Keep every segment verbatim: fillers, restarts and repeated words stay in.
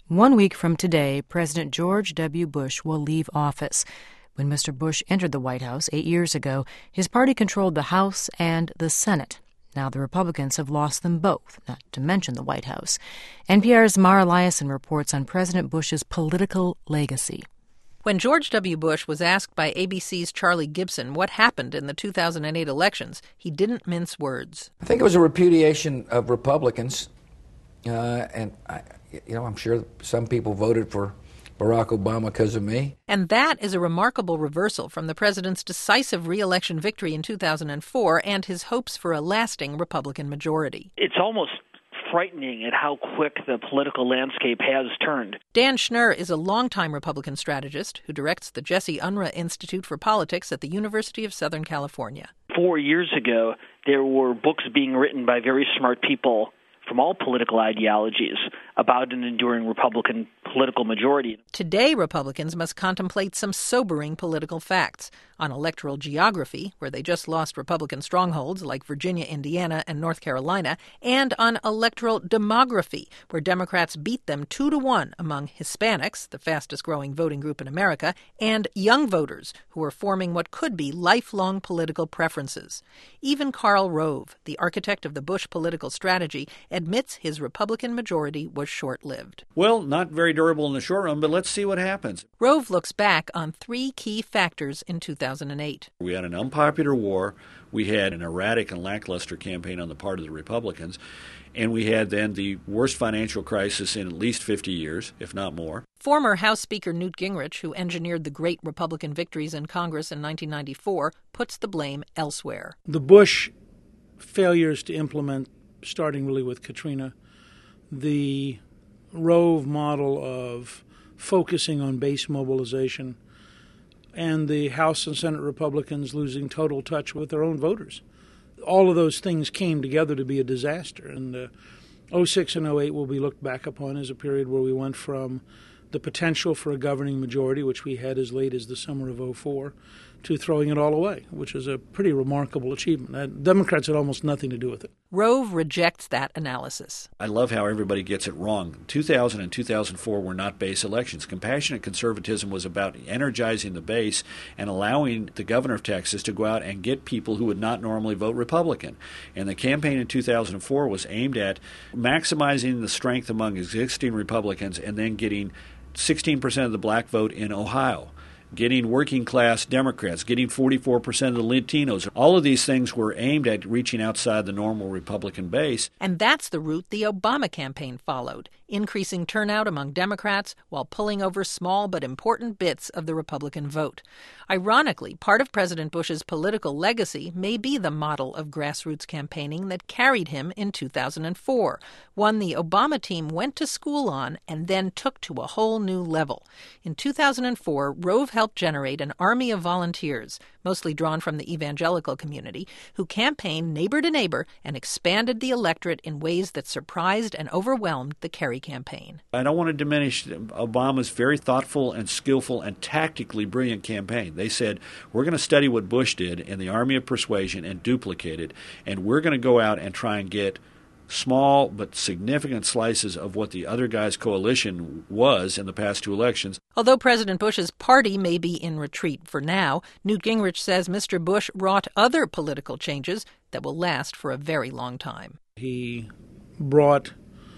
One week from today, President George W. Bush will leave office. When Mister Bush entered the White House eight years ago, his party controlled the House and the Senate. Now the Republicans have lost them both, not to mention the White House. N P R's Mara Liasson reports on President Bush's political legacy. When George W. Bush was asked by A B C's Charlie Gibson what happened in the two thousand eight elections, he didn't mince words. I think it was a repudiation of Republicans, uh, and I, you know, I'm sure some people voted for Barack Obama because of me. And that is a remarkable reversal from the president's decisive re-election victory in two thousand four and his hopes for a lasting Republican majority. It's almost frightening at how quick the political landscape has turned. Dan Schnur is a longtime Republican strategist who directs the Jesse Unruh Institute for Politics at the University of Southern California. Four years ago, there were books being written by very smart people from all political ideologies about an enduring Republican political majority. Today, Republicans must contemplate some sobering political facts. On electoral geography, where they just lost Republican strongholds like Virginia, Indiana, and North Carolina, and on electoral demography, where Democrats beat them two to one among Hispanics, the fastest-growing voting group in America, and young voters who are forming what could be lifelong political preferences. Even Karl Rove, the architect of the Bush political strategy, admits his Republican majority was short-lived. Well, not very durable in the short run, but let's see what happens. Rove looks back on three key factors in two thousand eight. We had an unpopular war, we had an erratic and lackluster campaign on the part of the Republicans, and we had then the worst financial crisis in at least fifty years, if not more. Former House Speaker Newt Gingrich, who engineered the great Republican victories in Congress in nineteen ninety-four, puts the blame elsewhere. The Bush failures to implement, starting really with Katrina, the Rove model of focusing on base mobilization, and the House and Senate Republicans losing total touch with their own voters. All of those things came together to be a disaster, and uh, oh six and oh eight will be looked back upon as a period where we went from the potential for a governing majority, which we had as late as the summer of oh four, to throwing it all away, which is a pretty remarkable achievement. Uh, Democrats had almost nothing to do with it. Rove rejects that analysis. I love how everybody gets it wrong. two thousand and two thousand four were not base elections. Compassionate conservatism was about energizing the base and allowing the governor of Texas to go out and get people who would not normally vote Republican. And the campaign in two thousand four was aimed at maximizing the strength among existing Republicans and then getting sixteen percent of the black vote in Ohio, getting working-class Democrats, getting forty-four percent of the Latinos. All of these things were aimed at reaching outside the normal Republican base. And that's the route the Obama campaign followed, increasing turnout among Democrats while pulling over small but important bits of the Republican vote. Ironically, part of President Bush's political legacy may be the model of grassroots campaigning that carried him in two thousand four, one the Obama team went to school on and then took to a whole new level. In two thousand four, Rove helped generate an army of volunteers, mostly drawn from the evangelical community, who campaigned neighbor to neighbor and expanded the electorate in ways that surprised and overwhelmed the Kerry campaign. I don't want to diminish Obama's very thoughtful and skillful and tactically brilliant campaign. They said, we're going to study what Bush did in the Army of Persuasion and duplicate it, and we're going to go out and try and get small but significant slices of what the other guy's coalition was in the past two elections. Although President Bush's party may be in retreat for now, Newt Gingrich says Mister Bush wrought other political changes that will last for a very long time. He brought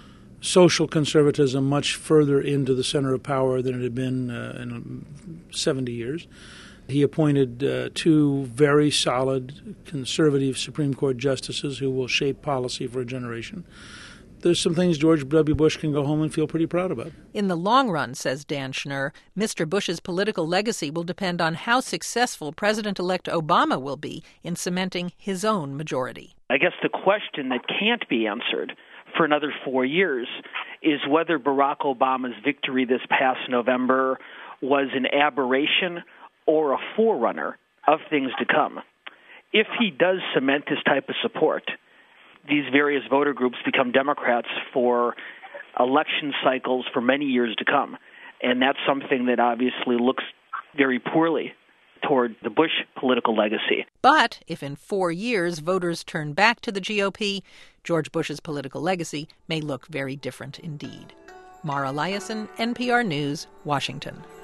social conservatism much further into the center of power than it had been uh, in seventy years. He appointed uh, two very solid conservative Supreme Court justices who will shape policy for a generation. There's some things George W. Bush can go home and feel pretty proud about. In the long run, says Dan Schnur, Mister Bush's political legacy will depend on how successful President-elect Obama will be in cementing his own majority. I guess the question that can't be answered for another four years is whether Barack Obama's victory this past November was an aberration or a forerunner of things to come. If he does cement this type of support, these various voter groups become Democrats for election cycles for many years to come. And that's something that obviously looks very poorly toward the Bush political legacy. But if in four years voters turn back to the G O P, George Bush's political legacy may look very different indeed. Mara Liasson, N P R News, Washington.